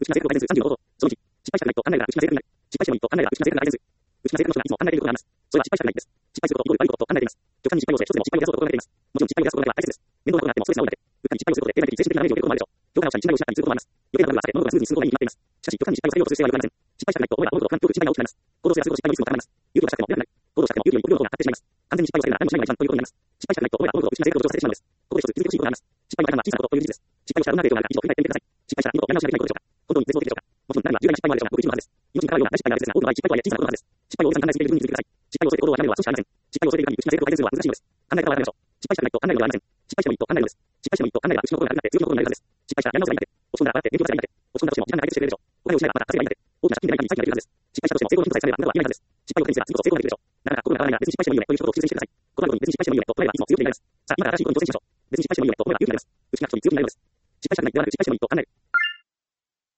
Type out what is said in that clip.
内村聖子改善数35その1、失敗したくないと案内が内村聖子になる。失敗してもいいと案内が内村聖子に改善数。内村聖子の人がいつも案内できることがあります。それは失敗したくないです。失敗すること、悪いことと案内できます。極端に失敗をして一つでも失敗を出すことができます。もちろん失敗を出すことが大切です。面倒なことがあってもストレスが多いので、うっかり失敗をすることで、精神的なダメージを受けることもあるでしょう。教科の下に失敗をしなかったりすることもあります。予定などがあって物事がスムーズに進む方がいいに決まっています。しかし、極端に失敗を避けようとする姿勢は良くありません。失敗したくないと思えば思うほど不安と失敗が大きくなります。行動すればするほど失敗のリスクも高まります。勇気を出したくても出なくなる。行動したくても勇気より起こることが発生してしまいます。完全に失敗を避けるなら何もしないのが一番ということになります。失敗したくないと思えば思うほど内村聖子を上手させてしまうのです。ここで一つ続けてほしいことがあります。失敗のパターンは小さなことという事実です。失敗をしたらどんな影響があるか一度振り返ってみてください。失敗したら二度やり直しができないことでしょうか。本当に絶望的でしょうか。もちろん何は重大な失敗もあるでしょうが、ごく一部のはずです。命に関わるような大失敗が大切ですが、多くの場合失敗とはいえ小さなことのはずです。失敗を大げさに考えすぎている分に気づいてください。失敗を恐れて行動をやめるのは少ししかありません。失敗を恐れている限り内村聖子を改善するのは難しいのです。考え方を改めましょう。失敗したくないと案内のではありません。失敗してもいいと案内のです。失敗してもいいと案内が内の心が楽になって強気の心になるはずです。失敗したらやり直せばいいんだって。落ち込んだら笑って勉強すればいいんだって。落ち込んだとしても時間が解決してくれるでしょう。お金を失えばまた稼げばいいんだって。大きな借金でない限り再起ができるはずです。失敗したとしても成功のヒントさえつかめばあなたは夢ないはずです。失敗を手にすれば次こそ成功ができるでしょう。なかなか心が変わらないなら別に失敗してもいいよねという一言を口癖にしてください。このように別に失敗してもいいよねと捉えればいつも強気になります。さあ、今から新しいことに挑戦しましょう。